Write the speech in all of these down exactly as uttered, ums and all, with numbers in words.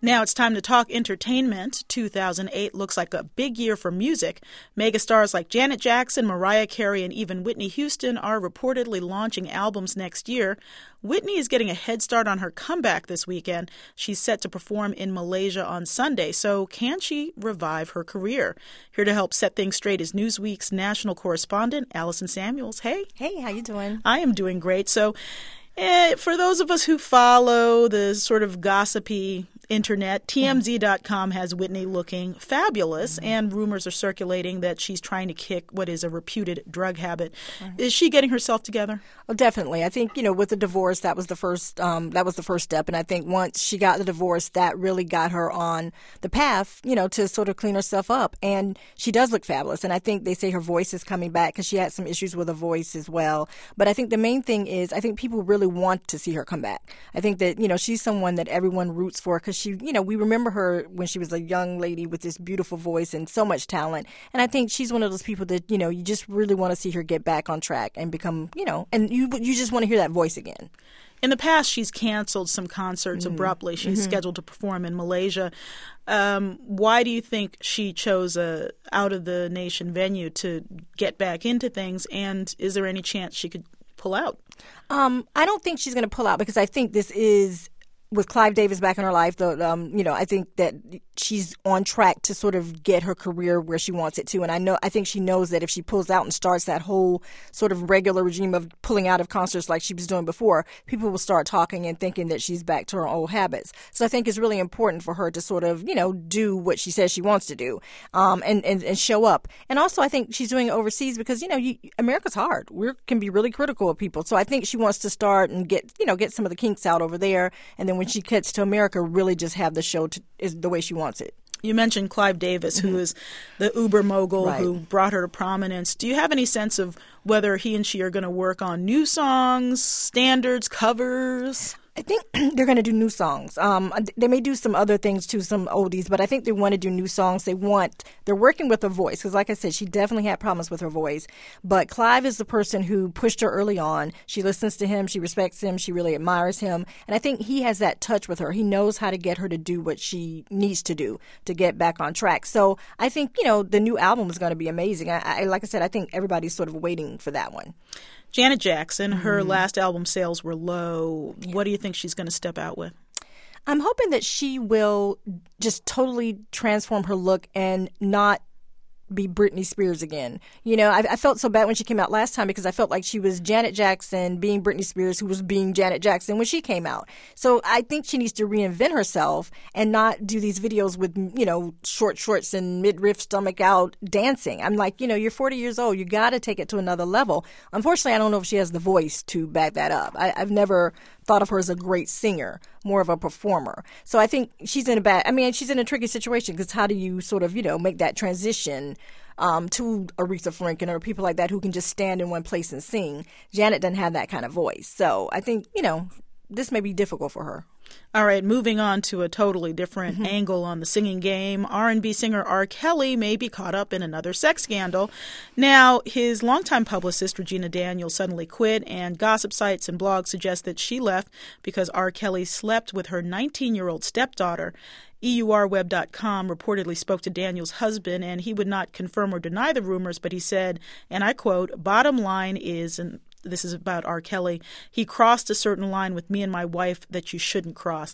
Now it's time to talk entertainment. two thousand eight looks like a big year for music. Megastars like Janet Jackson, Mariah Carey, and even Whitney Houston are reportedly launching albums next year. Whitney is getting a head start on her comeback this weekend. She's set to perform in Malaysia on Sunday. So can she revive her career? Here to help set things straight is Newsweek's national correspondent, Allison Samuels. Hey. Hey, how you doing? I am doing great. So eh, for those of us who follow the sort of gossipy internet, T M Z dot com has Whitney looking fabulous, mm-hmm. and rumors are circulating that she's trying to kick what is a reputed drug habit. Right. Is she getting herself together? Well, definitely. I think, you know, with the divorce, that was the first um, that was the first step. And I think once she got the divorce, that really got her on the path, you know, to sort of clean herself up. And she does look fabulous. And I think they say her voice is coming back because she had some issues with her voice as well. But I think the main thing is I think people really want to see her come back. I think that, you know, she's someone that everyone roots for because she, you know, we remember her when she was a young lady with this beautiful voice and so much talent. And I think she's one of those people that, you know, you just really want to see her get back on track and become, you know, and you you just want to hear that voice again. In the past, she's canceled some concerts mm-hmm. abruptly. She's mm-hmm. scheduled to perform in Malaysia. Um, why do you think she chose a out-of-the-nation venue to get back into things? And is there any chance she could pull out? Um, I don't think she's going to pull out because I think this is, with Clive Davis back in her life, the, um, you know, I think that she's on track to sort of get her career where she wants it to. And I know, I think she knows that if she pulls out and starts that whole sort of regular regime of pulling out of concerts like she was doing before, people will start talking and thinking that she's back to her old habits. So I think it's really important for her to sort of, you know, do what she says she wants to do, um, and, and, and show up. And also I think she's doing it overseas because, you know, you, America's hard. We can be really critical of people. So I think she wants to start and get, you know, get some of the kinks out over there. And then when she gets to America, really just have the show to, is the way she wants it. You mentioned Clive Davis, mm-hmm. who is the Uber mogul right. who brought her to prominence. Do you have any sense of whether he and she are going to work on new songs, standards, covers? I think they're going to do new songs. Um, they may do some other things too, some oldies, but I think they want to do new songs. They want, they're working with her voice because, like I said, she definitely had problems with her voice. But Clive is the person who pushed her early on. She listens to him. She respects him. She really admires him. And I think he has that touch with her. He knows how to get her to do what she needs to do to get back on track. So I think, you know, the new album is going to be amazing. I, I like I said, I think everybody's sort of waiting for that one. Janet Jackson, her mm-hmm. last album sales were low. Yeah. What do you think she's going to step out with? I'm hoping that she will just totally transform her look and not be Britney Spears again. You know, I, I felt so bad when she came out last time because I felt like she was Janet Jackson being Britney Spears, who was being Janet Jackson when she came out. So I think she needs to reinvent herself and not do these videos with, you know, short shorts and midriff stomach out dancing. I'm like, you know, you're forty years old. You got to take it to another level. Unfortunately, I don't know if she has the voice to back that up. I, I've never thought of her as a great singer, more of a performer. So I think she's in a bad, I mean, she's in a tricky situation because how do you sort of, you know, make that transition um, to Aretha Franklin or people like that who can just stand in one place and sing? Janet doesn't have that kind of voice. So I think, you know, this may be difficult for her. All right, moving on to a totally different mm-hmm. angle on the singing game. R and B singer R. Kelly may be caught up in another sex scandal. Now, his longtime publicist, Regina Daniels, suddenly quit, and gossip sites and blogs suggest that she left because R. Kelly slept with her nineteen-year-old stepdaughter. E U R web dot com reportedly spoke to Daniels' husband, and he would not confirm or deny the rumors, but he said, and I quote, "Bottom line is," and this is about R. Kelly, "he crossed a certain line with me and my wife that you shouldn't cross."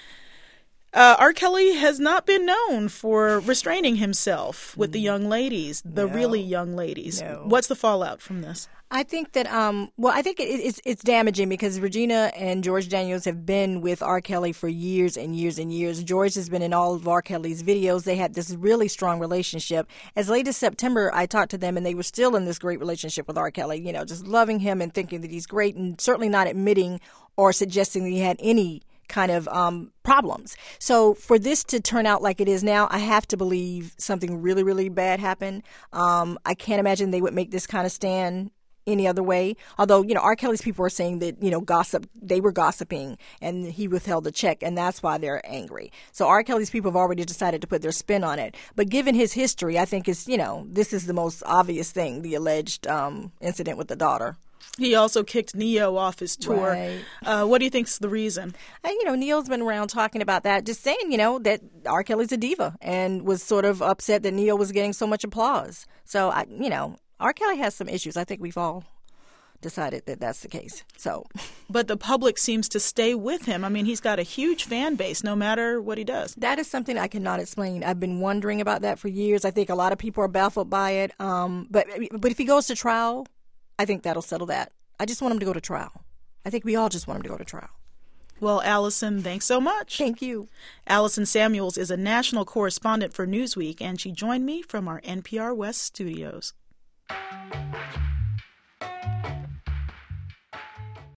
Uh, R. Kelly has not been known for restraining himself with the young ladies, the no. really young ladies. No. What's the fallout from this? I think that, um, well, I think it, it's it's damaging because Regina and George Daniels have been with R. Kelly for years and years and years. George has been in all of R. Kelly's videos. They had this really strong relationship. As late as September, I talked to them, and they were still in this great relationship with R. Kelly, you know, just loving him and thinking that he's great and certainly not admitting or suggesting that he had any kind of um, problems. So for this to turn out like it is now, I have to believe something really, really bad happened. Um, I can't imagine they would make this kind of stand any other way. Although, you know, R. Kelly's people are saying that, you know, gossip, they were gossiping and he withheld the check and that's why they're angry. So R. Kelly's people have already decided to put their spin on it. But given his history, I think it's, you know, this is the most obvious thing, the alleged um, incident with the daughter. He also kicked Ne-Yo off his tour. Right. Uh, what do you think's the reason? And, you know, Neil's been around talking about that, just saying, you know, that R. Kelly's a diva and was sort of upset that Ne-Yo was getting so much applause. So, I, you know, R. Kelly has some issues. I think we've all decided that that's the case. So, but the public seems to stay with him. I mean, he's got a huge fan base no matter what he does. That is something I cannot explain. I've been wondering about that for years. I think a lot of people are baffled by it. Um, but but if he goes to trial, I think that'll settle that. I just want him to go to trial. I think we all just want him to go to trial. Well, Allison, thanks so much. Thank you. Allison Samuels is a national correspondent for Newsweek, and she joined me from our N P R West studios.